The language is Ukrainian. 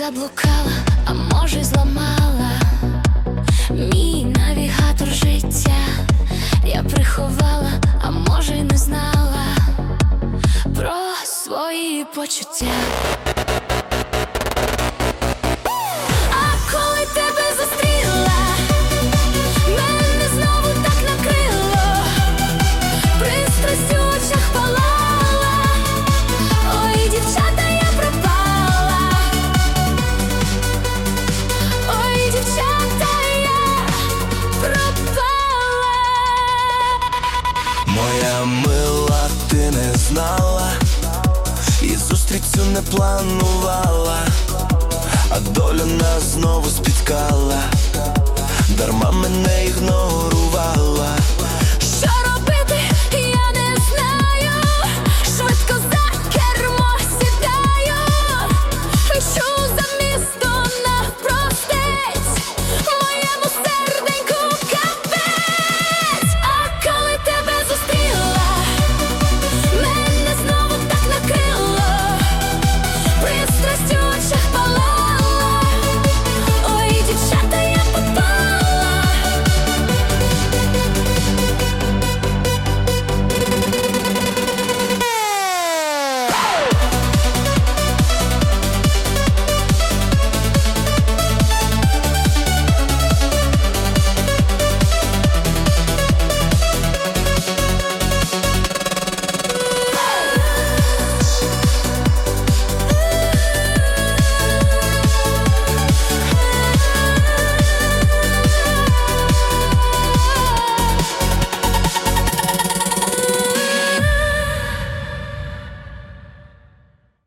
заблукала, а може зламала мій навігатор життя. Я приховала, а може й не знала про свої почуття. А коли тебе зустріла, мене знову так накрило, пристрасть у очах палала. Ой, дівчата, я пропала. Ой, дівчата, я пропала. Моя мила, ти не знала, і зустріч цю не планувала, а доля нас знову спіткала, дарма мене ігнорувала.